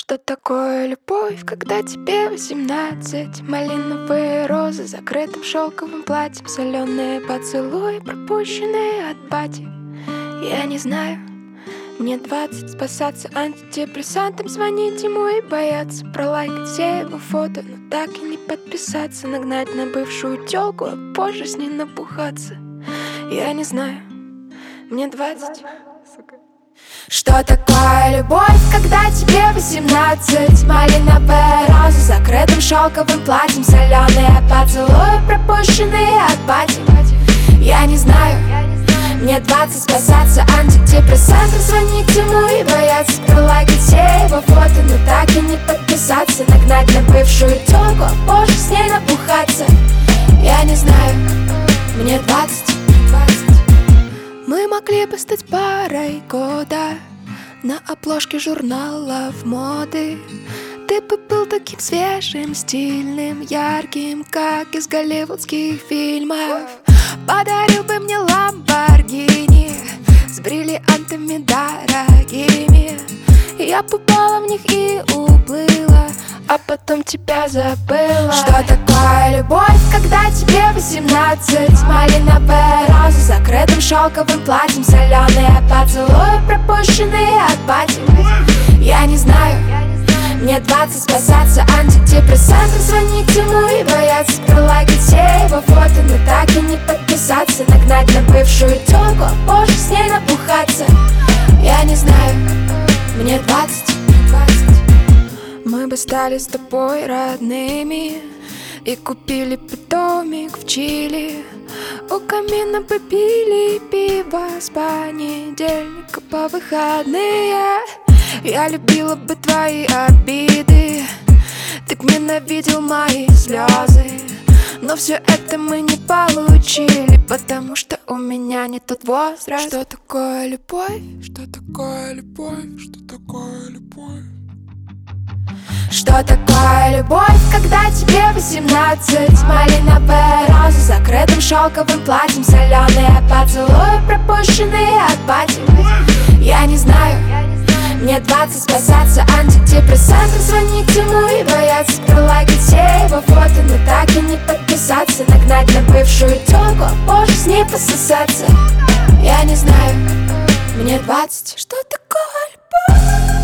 Что такое любовь, когда тебе 18? Малиновые розы, закрытым шелковым платьем, соленые поцелуи, пропущенные от бати. Я не знаю, мне 20, спасаться антидепрессантом, звонить ему и бояться, пролайкать все его фото, но так и не подписаться, нагнать на бывшую тёлку, а позже с ней напухаться. Я не знаю, мне 20. Что такое любовь, когда тебе 18? Малиновые розы, закрытым шелковым платьем, соленые поцелуи, пропущенные от бати. Я не знаю, мне 20, спасаться антидепрессантом, звонить ему и бояться, пролайкать все его фото, но так и не подписаться, нагнать на бывшую тёлку, а позже с ней напухаться. Я не знаю, мне 20. Мы могли бы стать парой года на обложке журналов моды. Ты бы был таким свежим, стильным, ярким, как из голливудских фильмов. Подарил бы мне ламборгини с бриллиантами дорогими. Я попала в них и уплыла, а потом тебя забыла. Что такое любовь, когда тебе 18? Малиновые розы, закрытым шелковым платьем, соленые поцелуи, пропущенные от бати. Я не знаю, мне 20, спасаться антидепрессантом, звонить ему и бояться, пролайкать все его фото, но так и не подписаться, нагнать на бывшую тёлку, а позже с ней напухаться. Я не знаю, мне 20. Мы бы стали с тобой родными и купили бы домик в Чили. У камина бы пили пиво с понедельника по выходные. Я любила бы твои обиды, ты б ненавидел мои слезы. Но все это мы не получили, потому что у меня не тот возраст. Что такое любовь? Что такое любовь? Что такое любовь? Что такое любовь, когда тебе 18? Малиновые розы, закрытым шелковым платьем, соленые поцелуи, пропущенные от бати. Я не знаю, мне 20, спасаться антидепрессантом, звонить ему и бояться, пролайкать все его фото, но так и не подписаться, нагнать на бывшую тёлку, а позже с ней пососаться. Я не знаю, мне 20. Что такое любовь?